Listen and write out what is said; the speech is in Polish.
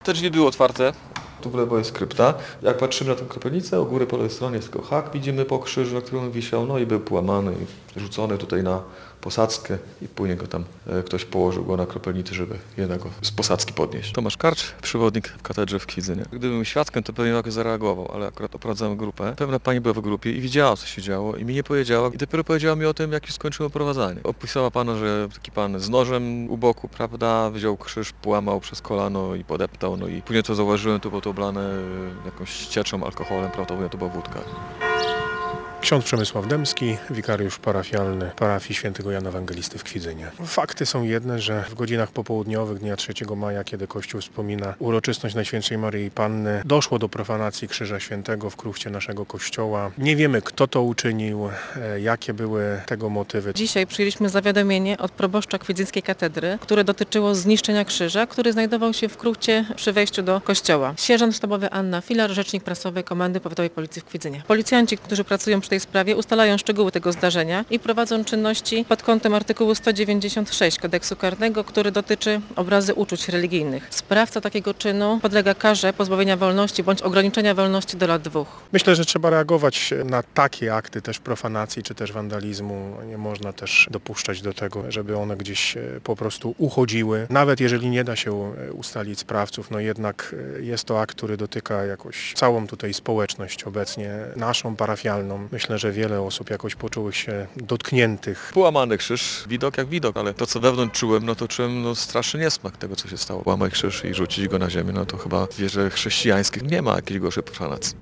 Te drzwi były otwarte. Tu w lewo jest krypta. Jak patrzymy na tę kropelnicę, u góry po lewej stronie jest tylko hak, widzimy po krzyżu, na którym on wisiał, no i był połamany i rzucony tutaj na posadzkę i później go tam ktoś położył go na kropelnicy, żeby jednak go z posadzki podnieść. Tomasz Karcz, przewodnik w katedrze w Kwidzynie. Gdybym świadkiem, to pewnie jakoś zareagował, ale akurat oprowadzałem grupę. Pewna pani była w grupie i widziała, co się działo i mi nie powiedziała i dopiero powiedziała mi o tym, jak już skończyło prowadzenie. Opisała pana, że taki pan z nożem u boku, prawda, wziął krzyż, połamał przez kolano i podeptał, no i później to zauważyłem, to było to oblane jakąś cieczą, alkoholem, prawdopodobnie to była wódka. Ksiądz Przemysław Dębski, wikariusz parafialny parafii świętego Jana Ewangelisty w Kwidzynie. Fakty są jedne, że w godzinach popołudniowych dnia 3 maja, kiedy Kościół wspomina uroczystość Najświętszej Maryi Panny, doszło do profanacji Krzyża Świętego w kruchcie naszego kościoła. Nie wiemy, kto to uczynił, jakie były tego motywy. Dzisiaj przyjęliśmy zawiadomienie od proboszcza Kwidzyńskiej Katedry, które dotyczyło zniszczenia krzyża, który znajdował się w kruchcie przy wejściu do kościoła. Sierżant sztabowy Anna Filar, rzecznik prasowy Komendy Powiatowej Policji w Kwidzynie. Policjanci, którzy pracują przy tej sprawie, ustalają szczegóły tego zdarzenia i prowadzą czynności pod kątem artykułu 196 Kodeksu Karnego, który dotyczy obrazy uczuć religijnych. Sprawca takiego czynu podlega karze pozbawienia wolności bądź ograniczenia wolności do lat 2. Myślę, że trzeba reagować na takie akty też profanacji czy też wandalizmu. Nie można też dopuszczać do tego, żeby one gdzieś po prostu uchodziły. Nawet jeżeli nie da się ustalić sprawców, no jednak jest to akt, który dotyka jakoś całą tutaj społeczność obecnie, naszą parafialną. Myślę, że wiele osób jakoś poczuły się dotkniętych. Połamany krzyż, widok jak widok, ale to co wewnątrz czułem, no to czułem straszny niesmak tego, co się stało. Łamać krzyż i rzucić go na ziemię, no to chyba w wierze chrześcijańskich nie ma jakiejś gorszej profanacji.